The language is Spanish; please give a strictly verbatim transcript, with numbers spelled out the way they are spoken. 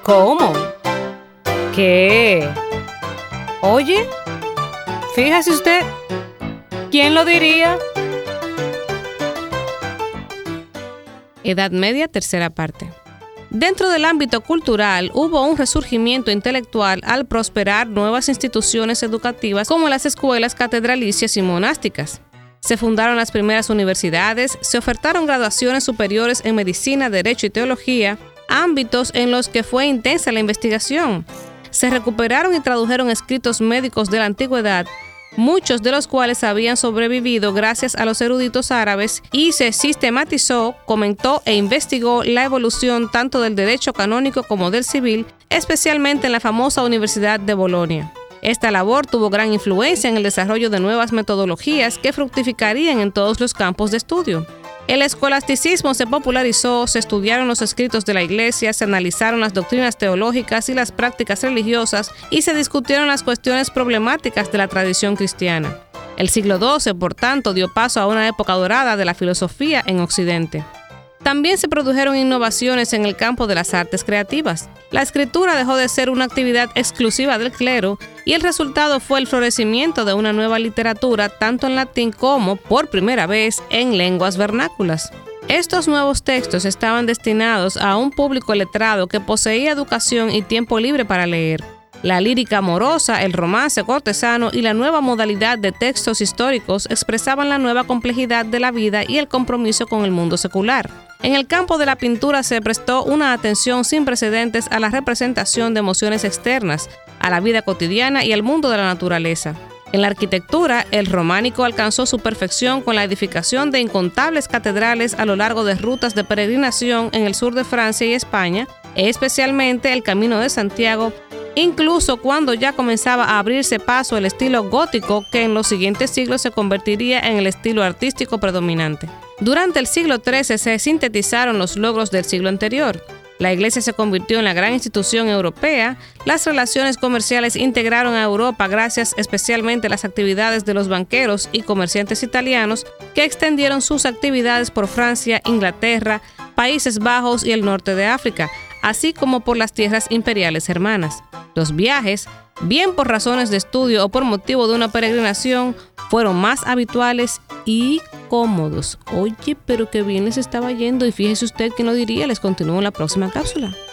¿Cómo? ¿Qué? Oye, fíjese usted, ¿quién lo diría? Edad Media, tercera parte. Dentro del ámbito cultural hubo un resurgimiento intelectual al prosperar nuevas instituciones educativas como las escuelas catedralicias y monásticas. Se fundaron las primeras universidades, se ofertaron graduaciones superiores en medicina, derecho y teología, ámbitos en los que fue intensa la investigación. Se recuperaron y tradujeron escritos médicos de la antigüedad, muchos de los cuales habían sobrevivido gracias a los eruditos árabes, y se sistematizó, comentó e investigó la evolución tanto del derecho canónico como del civil, especialmente en la famosa Universidad de Bolonia. Esta labor tuvo gran influencia en el desarrollo de nuevas metodologías que fructificarían en todos los campos de estudio. El escolasticismo se popularizó, se estudiaron los escritos de la Iglesia, se analizaron las doctrinas teológicas y las prácticas religiosas y se discutieron las cuestiones problemáticas de la tradición cristiana. El siglo doce, por tanto, dio paso a una época dorada de la filosofía en Occidente. También se produjeron innovaciones en el campo de las artes creativas. La escritura dejó de ser una actividad exclusiva del clero y el resultado fue el florecimiento de una nueva literatura tanto en latín como, por primera vez, en lenguas vernáculas. Estos nuevos textos estaban destinados a un público letrado que poseía educación y tiempo libre para leer. La lírica amorosa, el romance cortesano y la nueva modalidad de textos históricos expresaban la nueva complejidad de la vida y el compromiso con el mundo secular. En el campo de la pintura se prestó una atención sin precedentes a la representación de emociones externas, a la vida cotidiana y al mundo de la naturaleza. En la arquitectura, el románico alcanzó su perfección con la edificación de incontables catedrales a lo largo de rutas de peregrinación en el sur de Francia y España, especialmente el Camino de Santiago, incluso cuando ya comenzaba a abrirse paso el estilo gótico que en los siguientes siglos se convertiría en el estilo artístico predominante. Durante el siglo trece se sintetizaron los logros del siglo anterior. La Iglesia se convirtió en la gran institución europea, las relaciones comerciales integraron a Europa gracias especialmente a las actividades de los banqueros y comerciantes italianos que extendieron sus actividades por Francia, Inglaterra, Países Bajos y el norte de África, así como por las tierras imperiales hermanas. Los viajes, bien por razones de estudio o por motivo de una peregrinación, fueron más habituales y cómodos. Oye, pero qué bien les estaba yendo y fíjese usted que no diría, les continúo en la próxima cápsula.